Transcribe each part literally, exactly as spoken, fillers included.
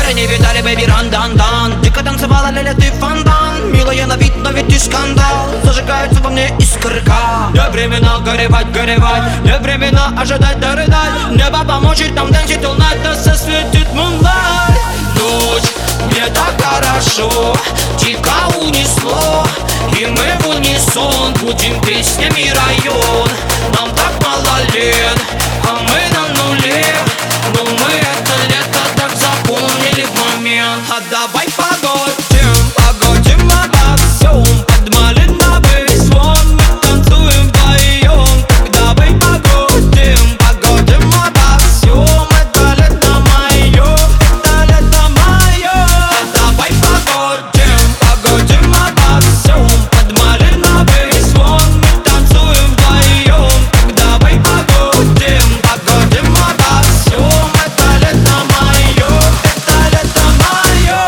Пары не видали, бэби, ран-дан-дан. Дико танцевала, ля-ля, ты фонтан. Милая на вид, но ведь и скандал. Зажигаются во мне искорка. Не времена горевать, горевать. Не времена ожидать, да рыдать. Небо поможет нам dancing all night. Нас осветит moonlight. Ночь, мне так хорошо. Дико унесло. И мы в унисон будем песнями район. Нам так мало лет, а мы на нуле. Но мы это лето так запомнили в момент. А давай погодим, погодим обо всем. Под малиновый звон мы танцуем вдвоем. Так давай погодим, погодим обо всем. Это лето мое, это лето мое. А давай погодим, погодим обо всем. Под малиновый звон мы танцуем вдвоем. Так давай погодим, погодим обо всем. Это лето мое, это лето мое.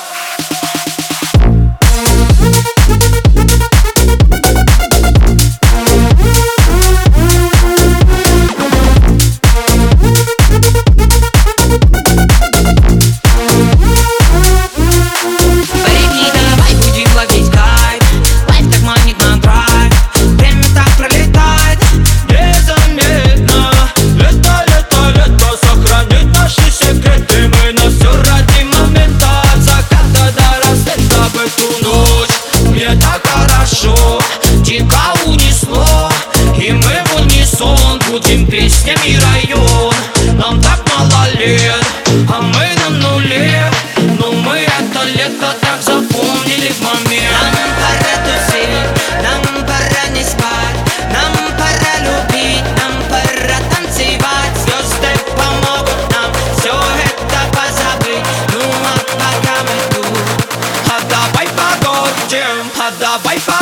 Парень, давай будем ловить кайф. Лайф так манит на драйв. Время так пролетает незаметно. Лето, лето, лето сохранит наши секреты. Мы на все ради момента. От заката до рассвета в эту ночь. Мне так хорошо, дико унесло. И мы в унисон будем песнями район. Нам так мало лет, а мы на нуле. Но мы это лето так запомнили в момент. Нам пора тусить, нам пора не спать. Нам пора любить, нам пора танцевать. Звезды помогут нам все это позабыть. Ну а пока мы тут, а давай погодим, а давай погодим.